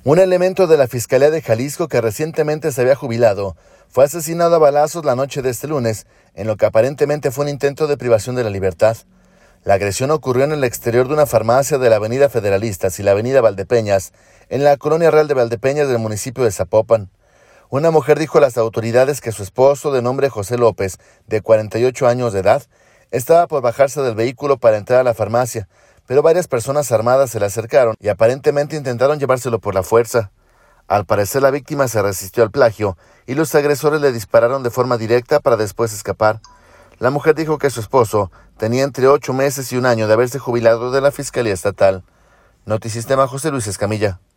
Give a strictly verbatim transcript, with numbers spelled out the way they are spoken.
Un elemento de la Fiscalía de Jalisco que recientemente se había jubilado fue asesinado a balazos la noche de este lunes, en lo que aparentemente fue un intento de privación de la libertad. La agresión ocurrió en el exterior de una farmacia de la Avenida Federalistas y la Avenida Valdepeñas, en la Colonia Real de Valdepeñas del municipio de Zapopan. Una mujer dijo a las autoridades que su esposo, de nombre José López, de cuarenta y ocho años de edad, estaba por bajarse del vehículo para entrar a la farmacia, pero varias personas armadas se le acercaron y aparentemente intentaron llevárselo por la fuerza. Al parecer, la víctima se resistió al plagio y los agresores le dispararon de forma directa para después escapar. La mujer dijo que su esposo tenía entre ocho meses y un año de haberse jubilado de la Fiscalía Estatal. Notisistema, José Luis Escamilla.